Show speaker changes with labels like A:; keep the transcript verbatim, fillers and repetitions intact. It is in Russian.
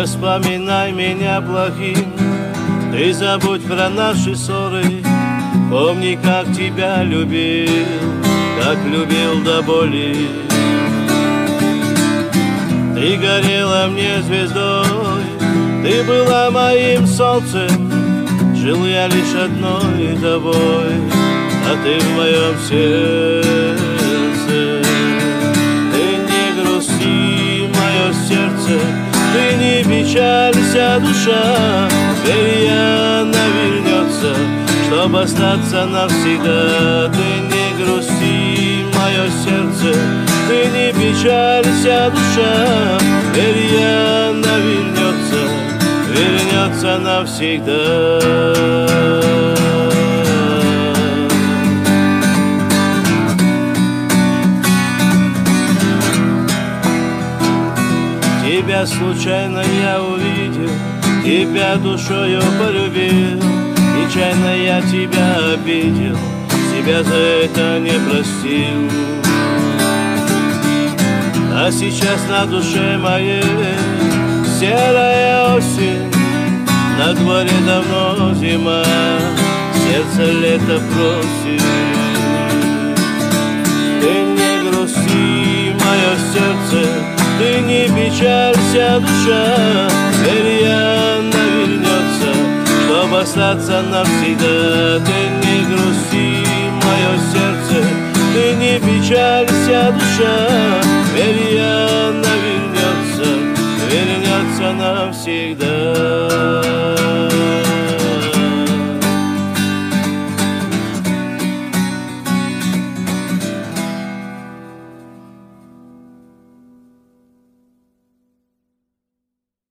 A: Не вспоминай меня плохим, ты забудь про наши ссоры. Помни, как тебя любил, как любил до боли. Ты горела мне звездой, ты была моим солнцем. Жил я лишь одной тобой, а ты в моем сердце. Ты не грусти, мое сердце, ты не печалься, душа. Теперь она вернется, чтоб остаться навсегда. Ты не грусти, мое сердце, ты не печалься, душа. Теперь она вернется, вернется навсегда. Тебя случайно я увидел, тебя душою полюбил. Нечаянно я тебя обидел, себя за это не простил. А сейчас на душе моей серая осень, на дворе давно зима, сердце лето просит. Ты не грусти, мое сердце, ты не печалься, душа. Теперь она вернется, чтоб остаться навсегда. Ты не грусти, мое сердце, ты не печалься, душа. Теперь она вернется, вернется навсегда.